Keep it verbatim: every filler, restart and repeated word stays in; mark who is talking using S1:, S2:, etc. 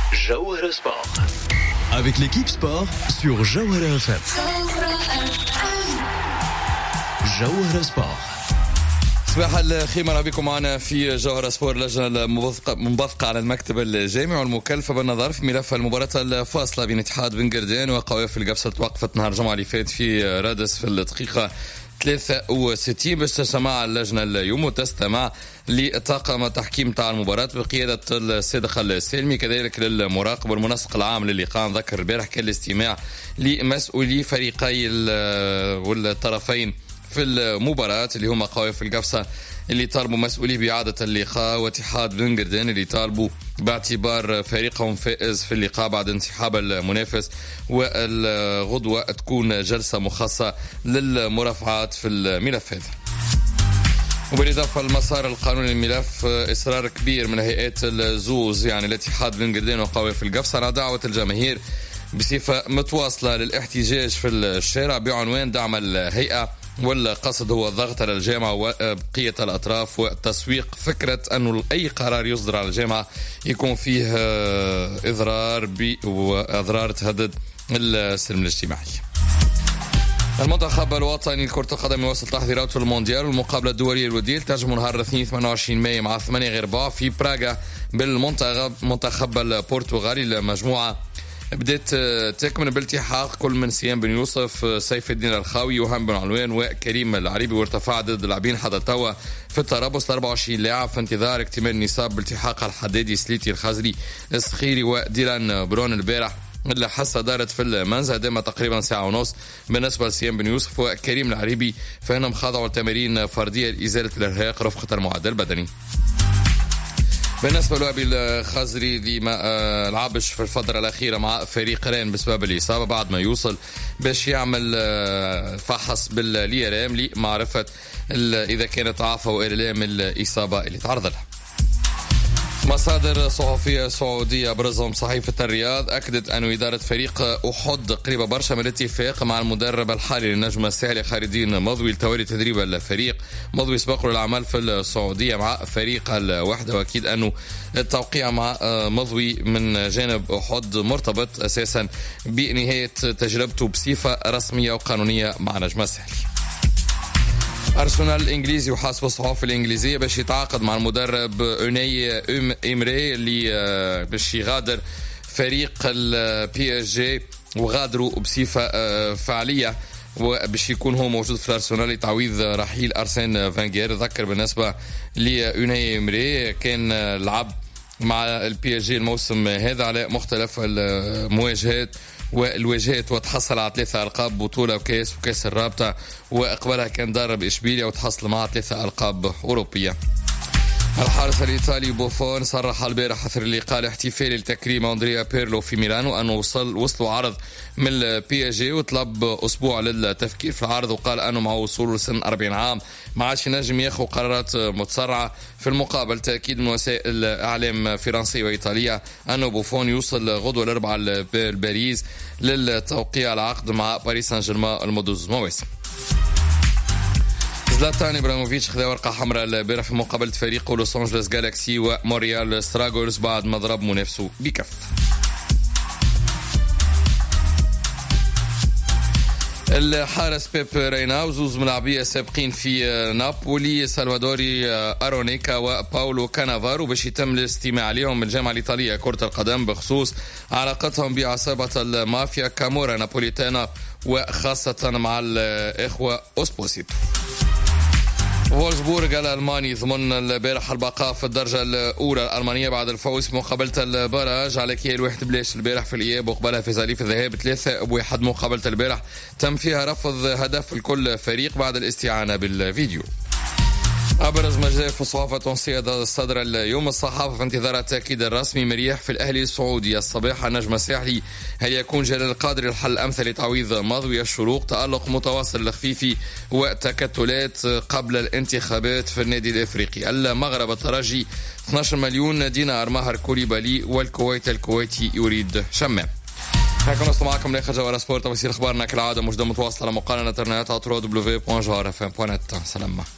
S1: Jawahara Sport.
S2: Avec l'équipe sport sur Jawahara F M. Jawahara Sport.
S3: صباح الخير، مرحبا بكم معنا في جوهرة سبور. لجنة المنبثقة على المكتب الجامعي والمكلفة بالنظر في ملف المباراة الفاصلة بين اتحاد بن قردان وقوافل القفصة توقفت نهار الجمعة اللي فات في رادس في الدقيقة ثلاثة وستين باش تجتمع اللجنة اليوم وتستمع لطاقم تحكيم تاع المباراة بقيادة الصادق السالمي، كذلك للمراقب والمنسق العام للقاء. ذكر البارح كان الاستماع لمسؤولي فريقي والطرفين في المباراة اللي هما قوافل القفصة اللي طالبوا مسؤولي بإعادة اللقاء، واتحاد بن قردان اللي طالبوا باعتبار فريقهم فائز في اللقاء بعد انسحاب المنافس، والغدوة تكون جلسة مخصصة للمرافعات في الملف هذا. وبالإضافة للمسار القانوني للملف، إصرار كبير من هيئات الزوز يعني الاتحاد بن قردان وقوافل القفصة على دعوة الجماهير بصفة متواصلة للاحتجاج في الشارع بعنوان دعم الهيئة، والقصد هو الضغط على الجامعة وبقية الأطراف وتسويق فكرة أنه أي قرار يصدر على الجامعة يكون فيه إضرار وأضرار تهدد السلم الاجتماعي. المنتخب الوطني لكرة القدم يواصل تحضيراته للمونديال، والمقابلة الدولية الودية تنجم نهار الاثنين ثمانية وعشرين مايو مع ثمانية غير ربع في براغا بالمنتخب البرتغالي. المجموعة بدأت تكمن بالالتحاق كل من سيام بن يوسف، سيف الدين الخاوي، وهم بن علوان وكريم العريبي، وارتفع عدد اللاعبين حتى توا في الترابص ل أربعة وعشرين لاعب في انتظار اكتمال النصاب بالتحاق الحدادي، سليتي، الخزري، السخيري وديلان برون. البارح الحصة دارت في المنزه دام تقريبا ساعة ونص بالنسبة لسيام بن يوسف وكريم العريبي، فإنهم خضعوا لتمارين فردية لإزالة الإرهاق رفقة المعدل البدني. بالنسبة لوابي الخزري اللي ما لعبش في الفترة الأخيرة مع فريق رين بسبب الإصابة، بعد ما يوصل باش يعمل فحص بالليرام لمعرفة إذا كانت عافى وإعلام الإصابة اللي تعرض لها. مصادر صحفية سعودية أبرزهم صحيفة الرياض أكدت أن إدارة فريق أحد قريبة برشا من الاتفاق مع المدرب الحالي للنجم الساحلي خير الدين مضوي لتولي تدريب الفريق. مضوي سبق له الأعمال في السعودية مع فريق الوحدة، وأكيد أنه التوقيع مع مضوي من جانب أحد مرتبط أساسا بنهاية تجربته بصفة رسمية وقانونية مع نجم الساحلي. أرسنال الإنجليزي وحاسب الصحافة الإنجليزية باش يتعاقد مع المدرب أوناي إمري اللي باش يغادر فريق البي اس جي، وغادروا بصفة فعلية وباش يكون هو موجود في الأرسنال لتعويض رحيل أرسن فانغير. ذكر بالنسبة لأوناي إمري كان لعب مع البي اس جي الموسم هذا على مختلف المواجهات والواجهات، وتحصل على ثلاثة ألقاب بطولة وكاس وكاس الرابطة، وأقبلها كان درب إشبيليا وتحصل معها ثلاثة ألقاب أوروبية. الحارس الإيطالي بوفون صرح البارح أثر اللقاء الاحتفالي لتكريم أندريا بيرلو في ميلانو أنه وصل وصلوا عرض من البي اس جي وطلب أسبوع للتفكير في العرض، وقال أنه مع وصوله لسن أربعين عام ما عادش ينجم ياخذ قرارات متسرعة. في المقابل تأكيد من وسائل الإعلام فرنسية وإيطالية أنه بوفون يوصل غدوة الأربعاء لباريس للتوقيع العقد مع باريس سان جيرمان لمدة مواسم. زلاتان إبراهيموفيتش خذا ورقة حمراء البارح في مقابلة فريقه لوس أنجلوس جالاكسي وموريال ستراغورز بعد ما ضرب منافسه بكف. الحارس بيب رينا وزوز ملاعبية سابقين في نابولي، سالفادوري أرونيكا وباولو كانافارو، باش يتم الاستماع عليهم من الجامعة الإيطالية كرة القدم بخصوص علاقتهم بعصابة المافيا كامورا نابوليتانا، وخاصة مع الإخوة أوسبوسيتو. فولسبورغ الألماني ضمن البارح البقاء في الدرجة الأولى الألمانية بعد الفوز مقابلة البراج على كيل واحد بلاش البارح في الإياب، وقبلها في زالي في الذهاب ثلاثة بواحد. مقابلة البارح تم فيها رفض هدف لكل فريق بعد الاستعانة بالفيديو. أبرز ما جاء في الصحافة التونسية الصدر اليوم، الصحافة في انتظار التأكيد الرسمي مريح في الأهلي السعودي. الصباح النجم الساحلي، هل يكون جلال القادر الحل الأمثل لتعويض مضوي؟ الشروق، تألق متواصل الخفيفي وتكتلات قبل الانتخابات في النادي الإفريقي. المغرب الترجي اثني عشر مليون دينار مهر كوليبالي، والكويت الكويتي يريد شمام. هكذا نصل معكم لآخر جوهرة سبورت، ويصير أخبارنا كالعادة مجدد متواصل على مقالنا ترنيات عطرو دبليو بوان جوهرة فان بوان نت. سلام.